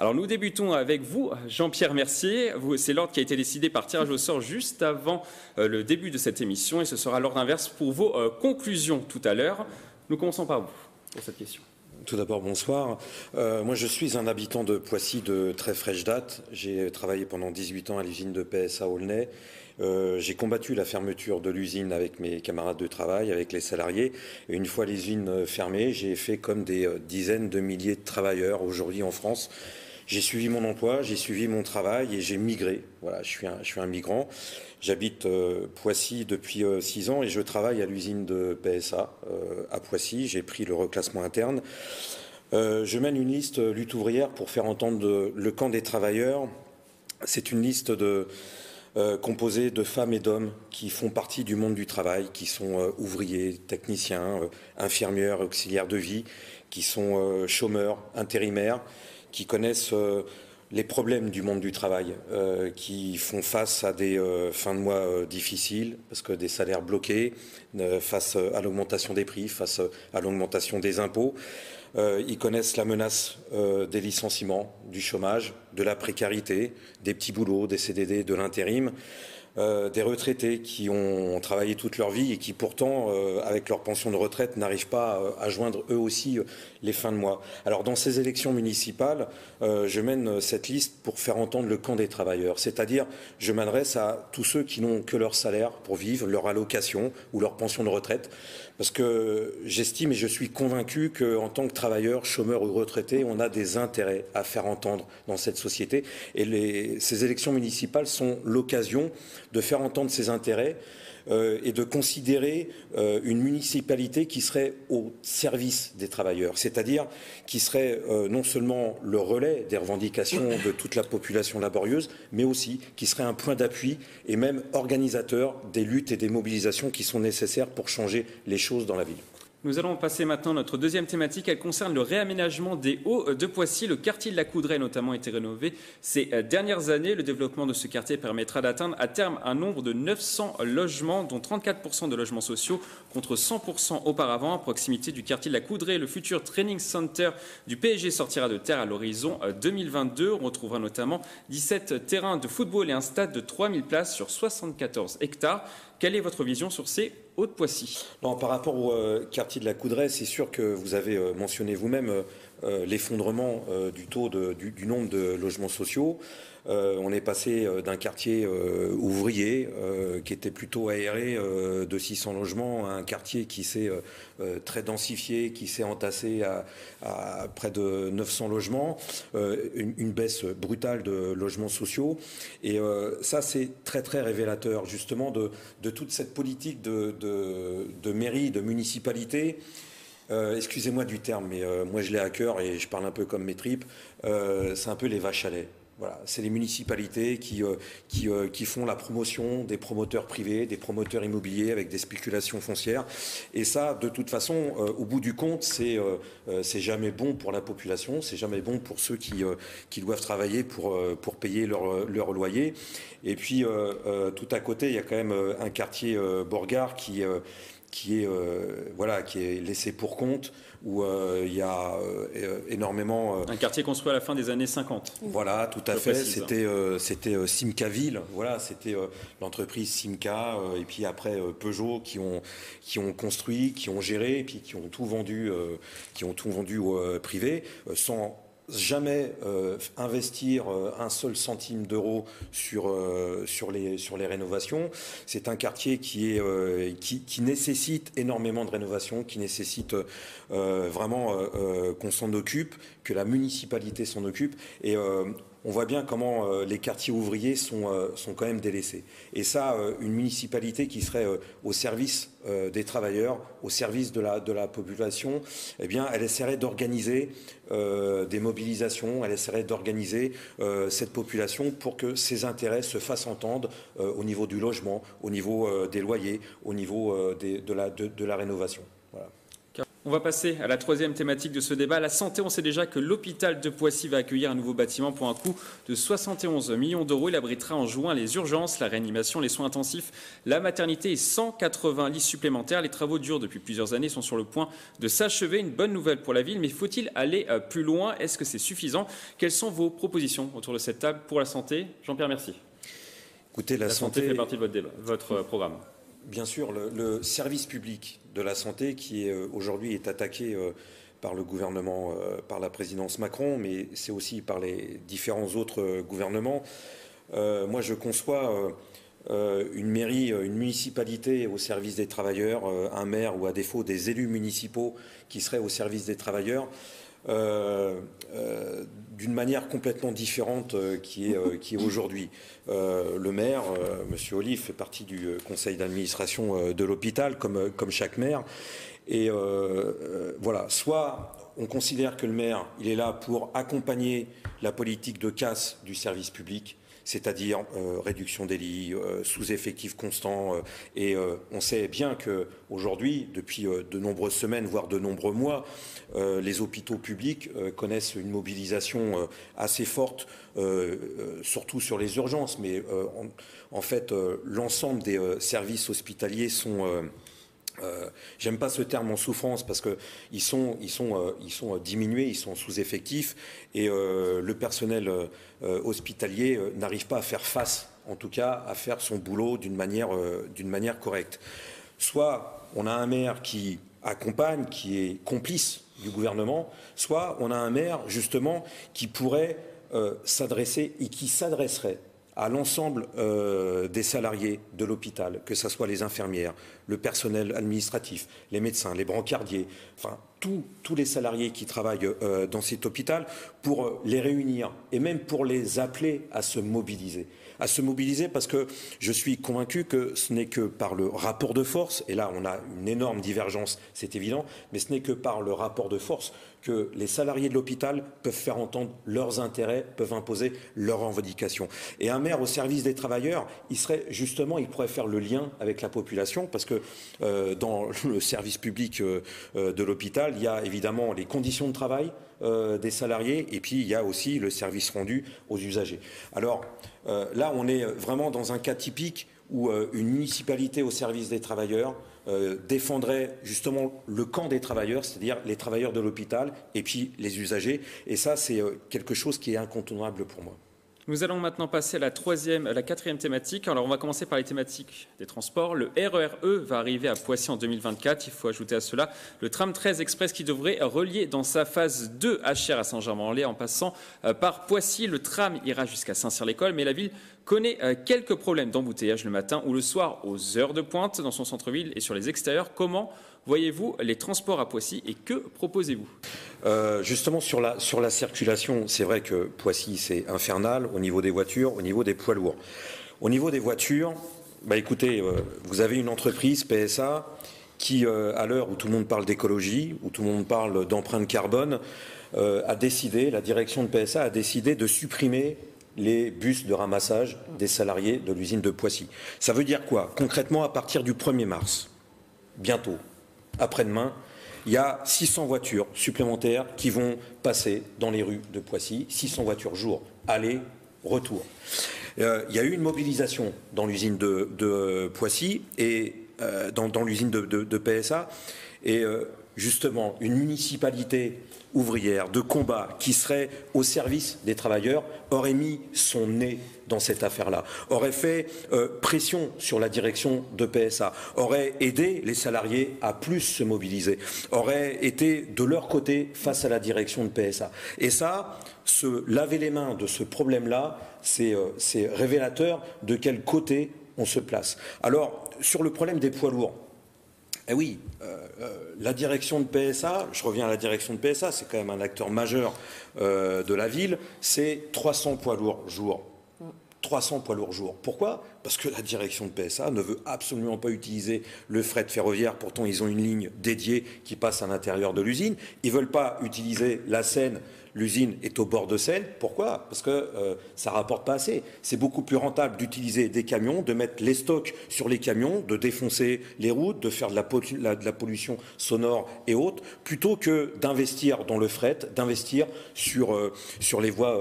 Alors nous débutons avec vous, Jean-Pierre Mercier. C'est l'ordre qui a été décidé par tirage au sort juste avant le début de cette émission et ce sera l'ordre inverse pour vos conclusions tout à l'heure. Nous commençons par vous pour cette question. Tout d'abord, bonsoir. Moi, je suis un habitant de Poissy de très fraîche date. J'ai travaillé pendant 18 ans à l'usine de PSA Aulnay. J'ai combattu la fermeture de l'usine avec mes camarades de travail, avec les salariés. Et une fois l'usine fermée, j'ai fait comme des dizaines de milliers de travailleurs aujourd'hui en France. J'ai suivi mon emploi, j'ai suivi mon travail et j'ai migré. Voilà, je suis un migrant. J'habite Poissy depuis 6 ans et je travaille à l'usine de PSA à Poissy. J'ai pris le reclassement interne. Je mène une liste lutte ouvrière pour faire entendre le camp des travailleurs. C'est une liste composée de femmes et d'hommes qui font partie du monde du travail, qui sont ouvriers, techniciens, infirmières, auxiliaires de vie, qui sont chômeurs, intérimaires, qui connaissent les problèmes du monde du travail, qui font face à des fins de mois difficiles, parce que des salaires bloqués, face à l'augmentation des prix, face à l'augmentation des impôts. Ils connaissent la menace des licenciements, du chômage, de la précarité, des petits boulots, des CDD, de l'intérim. Des retraités qui ont travaillé toute leur vie et qui pourtant, avec leur pension de retraite, n'arrivent pas à joindre eux aussi les fins de mois. Alors dans ces élections municipales, je mène cette liste pour faire entendre le camp des travailleurs, c'est-à-dire je m'adresse à tous ceux qui n'ont que leur salaire pour vivre, leur allocation ou leur pension de retraite, parce que j'estime et je suis convaincu qu'en tant que travailleur, chômeur ou retraité, on a des intérêts à faire entendre dans cette société et ces élections municipales sont l'occasion de faire entendre ses intérêts et de considérer une municipalité qui serait au service des travailleurs, c'est-à-dire qui serait non seulement le relais des revendications de toute la population laborieuse, mais aussi qui serait un point d'appui et même organisateur des luttes et des mobilisations qui sont nécessaires pour changer les choses dans la ville. Nous allons passer maintenant à notre deuxième thématique. Elle concerne le réaménagement des Hauts de Poissy. Le quartier de la Coudray a notamment été rénové ces dernières années. Le développement de ce quartier permettra d'atteindre à terme un nombre de 900 logements, dont 34% de logements sociaux contre 100% auparavant. À proximité du quartier de la Coudray, le futur training center du PSG sortira de terre à l'horizon 2022. On retrouvera notamment 17 terrains de football et un stade de 3000 places sur 74 hectares. Quelle est votre vision sur ces Hauts de Poissy? Par rapport au quartier de la Coudray, c'est sûr que vous avez mentionné vous-même l'effondrement du taux du nombre de logements sociaux. On est passé d'un quartier ouvrier qui était plutôt aéré de 600 logements à un quartier qui s'est très densifié, qui s'est entassé à près de 900 logements, une baisse brutale de logements sociaux. Et ça, c'est très très révélateur justement de toute cette politique de mairie, de municipalité. Excusez-moi du terme, mais moi je l'ai à cœur et je parle un peu comme mes tripes. C'est un peu les vaches à lait. Voilà, c'est les municipalités qui font la promotion des promoteurs privés, des promoteurs immobiliers avec des spéculations foncières. Et ça, de toute façon, au bout du compte, c'est jamais bon pour la population, c'est jamais bon pour ceux qui doivent travailler pour payer leur loyer. Et puis, tout à côté, il y a quand même un quartier Borgard qui est laissé pour compte, où il y a énormément... Un quartier construit à la fin des années 50. Voilà, tout à fait. C'était Simcaville, voilà, c'était l'entreprise Simca, et puis après Peugeot qui ont construit, qui ont géré, et puis qui ont tout vendu au privé, sans jamais investir un seul centime d'euro sur les rénovations. C'est un quartier qui nécessite énormément de rénovations, qui nécessite vraiment qu'on s'en occupe, que la municipalité s'en occupe. Et on voit bien comment les quartiers ouvriers sont quand même délaissés. Et ça, une municipalité qui serait au service des travailleurs, au service de la population, eh bien, elle essaierait d'organiser des mobilisations, elle essaierait d'organiser cette population pour que ses intérêts se fassent entendre au niveau du logement, au niveau des loyers, au niveau de la rénovation. Voilà. On va passer à la troisième thématique de ce débat. La santé, on sait déjà que l'hôpital de Poissy va accueillir un nouveau bâtiment pour un coût de 71 millions d'euros. Il abritera en juin les urgences, la réanimation, les soins intensifs, la maternité et 180 lits supplémentaires. Les travaux durent depuis plusieurs années, sont sur le point de s'achever. Une bonne nouvelle pour la ville, mais faut-il aller plus loin? Est-ce que c'est suffisant? Quelles sont vos propositions autour de cette table pour la santé? Jean-Pierre, merci. Écoutez, la santé fait partie de votre débat, votre programme. Bien sûr, le service public de la santé qui aujourd'hui est attaqué par le gouvernement, par la présidence Macron, mais c'est aussi par les différents autres gouvernements. Moi, je conçois une mairie, une municipalité au service des travailleurs, un maire ou à défaut des élus municipaux qui seraient au service des travailleurs. D'une manière complètement différente qui est aujourd'hui. Le maire, Monsieur Olive, fait partie du conseil d'administration de l'hôpital, comme chaque maire. Et voilà, soit on considère que le maire, il est là pour accompagner la politique de casse du service public, c'est-à-dire réduction des lits, sous-effectifs constants. Et on sait bien qu'aujourd'hui, depuis de nombreuses semaines, voire de nombreux mois, les hôpitaux publics connaissent une mobilisation assez forte, surtout sur les urgences. Mais en fait, l'ensemble des services hospitaliers sont... j'aime pas ce terme en souffrance parce qu'ils sont diminués, ils sont sous-effectifs et le personnel hospitalier n'arrive pas à faire face, en tout cas à faire son boulot d'une manière correcte. Soit on a un maire qui accompagne, qui est complice du gouvernement, soit on a un maire justement qui pourrait s'adresser et qui s'adresserait à l'ensemble des salariés de l'hôpital, que ce soit les infirmières, le personnel administratif, les médecins, les brancardiers, enfin tous les salariés qui travaillent dans cet hôpital, pour les réunir et même pour les appeler à se mobiliser. À se mobiliser parce que je suis convaincu que ce n'est que par le rapport de force, et là on a une énorme divergence, c'est évident, mais ce n'est que par le rapport de force que les salariés de l'hôpital peuvent faire entendre leurs intérêts, peuvent imposer leurs revendications. Et un maire au service des travailleurs, il pourrait faire le lien avec la population, parce que dans le service public de l'hôpital, il y a évidemment les conditions de travail des salariés, et puis il y a aussi le service rendu aux usagers. Alors là, on est vraiment dans un cas typique où une municipalité au service des travailleurs défendrait justement le camp des travailleurs, c'est-à-dire les travailleurs de l'hôpital et puis les usagers. Et ça, c'est quelque chose qui est incontournable pour moi. Nous allons maintenant passer à la quatrième thématique. Alors, on va commencer par les thématiques des transports. Le RER-E va arriver à Poissy en 2024. Il faut ajouter à cela le tram 13 express qui devrait relier dans sa phase 2 Achères à Saint-Germain-en-Laye en passant par Poissy. Le tram ira jusqu'à Saint-Cyr-l'École, mais la ville connaît quelques problèmes d'embouteillage le matin ou le soir aux heures de pointe dans son centre-ville et sur les extérieurs. Comment voyez-vous les transports à Poissy et que proposez-vous? Justement, sur la circulation, c'est vrai que Poissy, c'est infernal au niveau des voitures, au niveau des poids lourds. Au niveau des voitures, écoutez, vous avez une entreprise, PSA, qui, à l'heure où tout le monde parle d'écologie, où tout le monde parle d'empreinte carbone, la direction de PSA a décidé de supprimer les bus de ramassage des salariés de l'usine de Poissy. Ça veut dire quoi? Concrètement, à partir du 1er mars, bientôt, après-demain, il y a 600 voitures supplémentaires qui vont passer dans les rues de Poissy, 600 voitures jour, aller, retour. Il y a eu une mobilisation dans l'usine de Poissy et dans l'usine de PSA, et justement une municipalité ouvrière de combat qui serait au service des travailleurs aurait mis son nez dans cette affaire-là, aurait fait pression sur la direction de PSA, aurait aidé les salariés à plus se mobiliser, aurait été de leur côté face à la direction de PSA. Et ça, se laver les mains de ce problème-là, c'est révélateur de quel côté on se place. Alors, sur le problème des poids lourds, eh oui, la direction de PSA, je reviens à la direction de PSA, c'est quand même un acteur majeur de la ville, c'est 300 poids lourds jour. 300 poids lourds jour. Pourquoi? parce que la direction de PSA ne veut absolument pas utiliser le fret ferroviaire. Pourtant, ils ont une ligne dédiée qui passe à l'intérieur de l'usine. Ils ne veulent pas utiliser la Seine. L'usine est au bord de Seine. Pourquoi? Parce que ça ne rapporte pas assez. C'est beaucoup plus rentable d'utiliser des camions, de mettre les stocks sur les camions, de défoncer les routes, de faire de la pollution sonore et autres, plutôt que d'investir dans le fret, d'investir sur les voies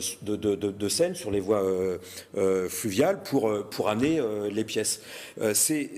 de Seine, sur les voies fluviales pour amener les pièces. Et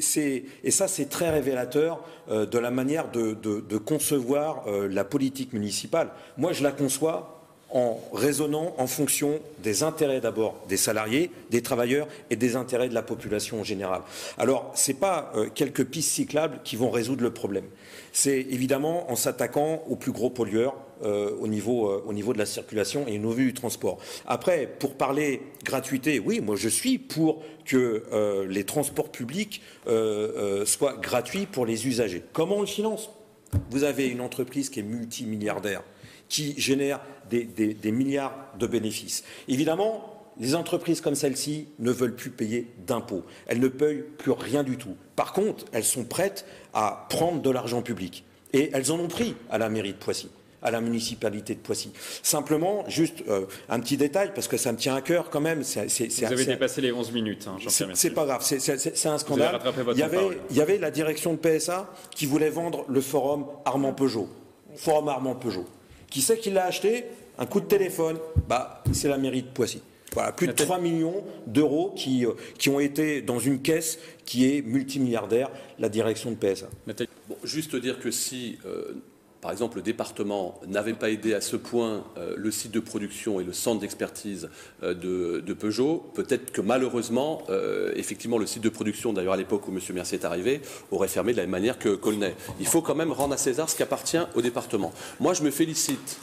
ça, c'est très révélateur de la manière de concevoir la politique municipale. Moi, je la conçois en raisonnant en fonction des intérêts d'abord des salariés, des travailleurs et des intérêts de la population en général. Alors, ce n'est pas quelques pistes cyclables qui vont résoudre le problème. C'est évidemment en s'attaquant aux plus gros pollueurs au niveau de la circulation et au niveau du transport. Après, pour parler gratuité, oui, moi je suis pour que les transports publics soient gratuits pour les usagers. Comment on le finance? Vous avez une entreprise qui est multimilliardaire, qui génère des milliards de bénéfices. Évidemment, les entreprises comme celle-ci ne veulent plus payer d'impôts. Elles ne payent plus rien du tout. Par contre, elles sont prêtes à prendre de l'argent public. Et elles en ont pris à la mairie de Poissy, à la municipalité de Poissy. Simplement, juste un petit détail, parce que ça me tient à cœur quand même. Vous avez dépassé les 11 minutes, hein, Jean-Pierre. C'est pas grave, c'est un scandale. Il y avait la direction de PSA qui voulait vendre le forum Armand Peugeot. Forum Armand Peugeot. Qui c'est qui l'a acheté? Un coup de téléphone, c'est la mairie de Poissy. Voilà, plus de 3 millions d'euros qui ont été dans une caisse qui est multimilliardaire, la direction de PSA. Bon, juste dire que si, par exemple, le département n'avait pas aidé à ce point le site de production et le centre d'expertise de Peugeot, peut-être que malheureusement, effectivement, le site de production, d'ailleurs à l'époque où M. Mercier est arrivé, aurait fermé de la même manière que Colnay. Il faut quand même rendre à César ce qui appartient au département. Moi, je me félicite.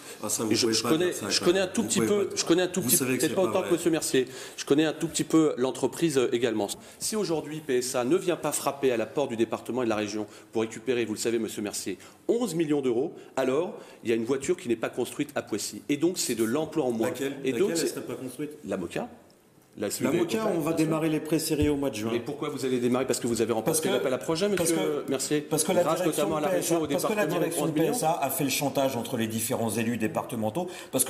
Je connais un tout petit peu, peut-être pas autant que M. Mercier, je connais un tout petit peu l'entreprise également. Si aujourd'hui PSA ne vient pas frapper à la porte du département et de la région pour récupérer, vous le savez, M. Mercier, 11 millions d'euros, alors il y a une voiture qui n'est pas construite à Poissy. Et donc c'est de l'emploi en moins. Laquelle et donc elle serait pas construite? La Moka. La Moka, on va démarrer les pré-séries au mois de juin. Mais pourquoi vous allez démarrer? Parce que vous avez remporté l'appel à projet, monsieur Mercier. Parce que la direction de PSA a fait le chantage entre les différents élus départementaux. Parce que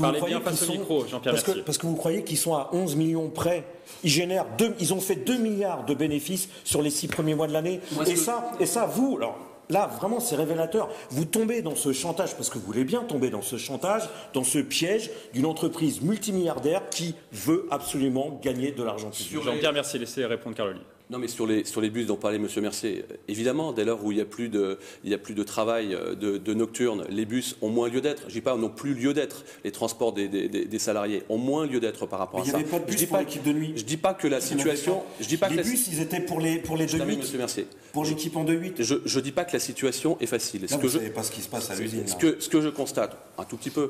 vous croyez qu'ils sont à 11 millions près. Ils ont fait 2 milliards de bénéfices sur les 6 premiers mois de l'année. Et ça, vous... Alors, là, vraiment, c'est révélateur. Vous tombez dans ce chantage, parce que vous voulez bien tomber dans ce chantage, dans ce piège d'une entreprise multimilliardaire qui veut absolument gagner de l'argent public. Jean-Pierre, merci. Laissez répondre Caroline. Non, mais sur les bus dont parlait M. Mercier, évidemment, dès lors où il n'y a plus de travail de nocturne, les bus ont moins lieu d'être. Je ne dis pas n'ont plus lieu d'être. Les transports des salariés ont moins lieu d'être par rapport à ça. Il n'y avait pas de bus pour l'équipe de nuit. Je ne dis pas que la situation... Les bus, ils étaient pour les 2-8. Mercier. Pour l'équipe en 2-8. Je ne dis pas que la situation est facile. Vous ne savez pas ce qui se passe à l'usine. Ce que je constate, un tout petit peu.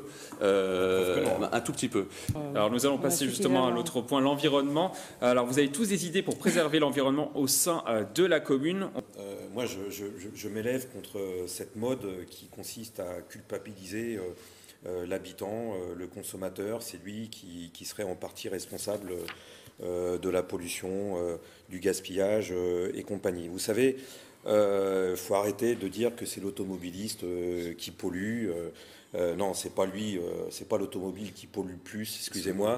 Un tout petit peu. Alors nous allons passer justement à l'autre point, l'environnement. Alors vous avez tous des idées pour préserver l'environnement au sein de la commune. Moi, je m'élève contre cette mode qui consiste à culpabiliser l'habitant, le consommateur. C'est lui qui serait en partie responsable de la pollution, du gaspillage et compagnie. Vous savez, faut arrêter de dire que c'est l'automobiliste qui pollue. Non, c'est pas lui, c'est pas l'automobile qui pollue le plus, excusez-moi.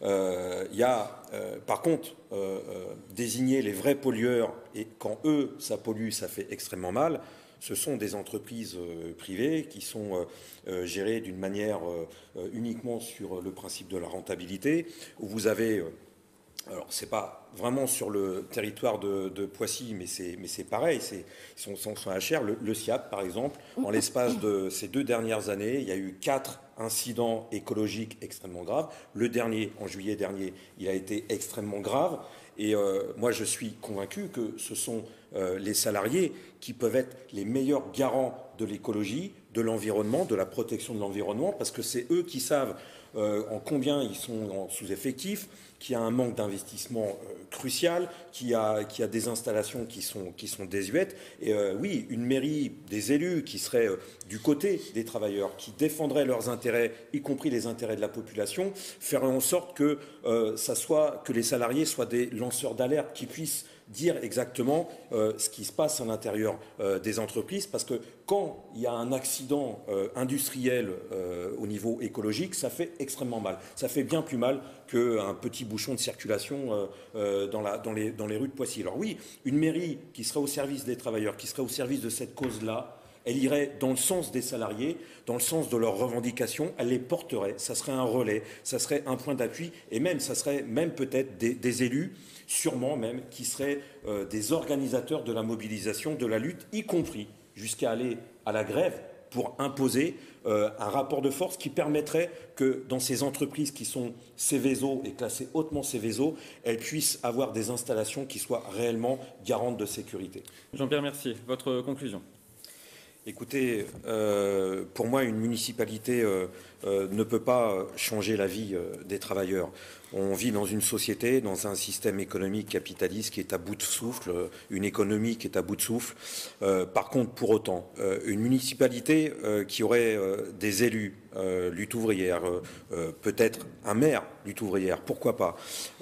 Par contre, désigner les vrais pollueurs, et quand eux, ça pollue, ça fait extrêmement mal, ce sont des entreprises privées qui sont gérées d'une manière uniquement sur le principe de la rentabilité, où vous avez... Alors, c'est pas vraiment sur le territoire de Poissy, mais c'est pareil, ils sont HR. Le SIAP, par exemple, en l'espace de ces 2 dernières années, il y a eu 4 incidents écologiques extrêmement graves. Le dernier, en juillet dernier, il a été extrêmement grave. Et moi, je suis convaincu que ce sont les salariés qui peuvent être les meilleurs garants de l'écologie, de l'environnement, de la protection de l'environnement, parce que c'est eux qui savent en combien ils sont en sous-effectif, qu'il y a un manque d'investissement crucial, qu'il y a des installations qui sont désuètes. Et oui, une mairie, des élus qui seraient du côté des travailleurs, qui défendraient leurs intérêts, y compris les intérêts de la population, ferait en sorte que que les salariés soient des lanceurs d'alerte, qui puissent dire exactement ce qui se passe à l'intérieur des entreprises, parce que quand il y a un accident industriel au niveau écologique, ça fait extrêmement mal. Ça fait bien plus mal qu'un petit bouchon de circulation dans les rues de Poissy. Alors oui, une mairie qui serait au service des travailleurs, qui serait au service de cette cause-là, elle irait dans le sens des salariés, dans le sens de leurs revendications, elle les porterait, ça serait un relais, ça serait un point d'appui, et même, ça serait même peut-être des élus, sûrement même, qui seraient des organisateurs de la mobilisation, de la lutte, y compris jusqu'à aller à la grève pour imposer un rapport de force qui permettrait que dans ces entreprises qui sont Céveso et classées hautement Céveso, elles puissent avoir des installations qui soient réellement garantes de sécurité. Jean-Pierre Mercier, votre conclusion. Écoutez, pour moi, une municipalité ne peut pas changer la vie des travailleurs. On vit dans une société, dans un système économique capitaliste qui est à bout de souffle, une économie qui est à bout de souffle. Par contre, pour autant, une municipalité qui aurait des élus, lutte ouvrière, peut-être un maire, lutte ouvrière, pourquoi pas,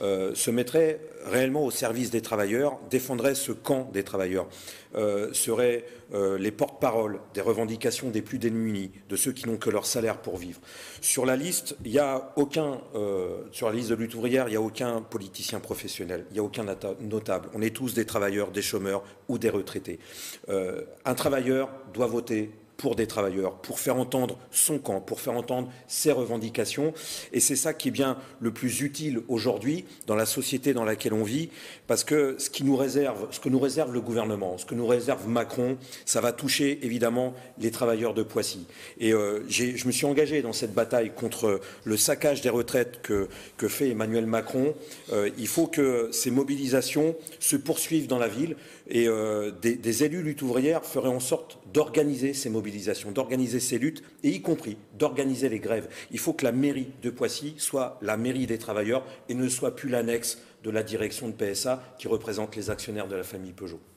se mettrait réellement au service des travailleurs, défendrait ce camp des travailleurs, seraient les porte-parole des revendications des plus démunis, de ceux qui n'ont que leur salaire pour vivre. Sur la liste, il n'y a aucun, sur la liste de lutte ouvrière, il n'y a aucun politicien professionnel, il n'y a aucun notable. On est tous des travailleurs, des chômeurs ou des retraités. Un travailleur doit voter pour des travailleurs, pour faire entendre son camp, pour faire entendre ses revendications. Et c'est ça qui est bien le plus utile aujourd'hui dans la société dans laquelle on vit, parce que ce que nous réserve le gouvernement, ce que nous réserve Macron, ça va toucher évidemment les travailleurs de Poissy. Et je me suis engagé dans cette bataille contre le saccage des retraites que fait Emmanuel Macron. Il faut que ces mobilisations se poursuivent dans la ville, et des élus lutte ouvrière feraient en sorte d'organiser ces mobilisations, d'organiser ces luttes, et y compris d'organiser les grèves. Il faut que la mairie de Poissy soit la mairie des travailleurs et ne soit plus l'annexe de la direction de PSA qui représente les actionnaires de la famille Peugeot.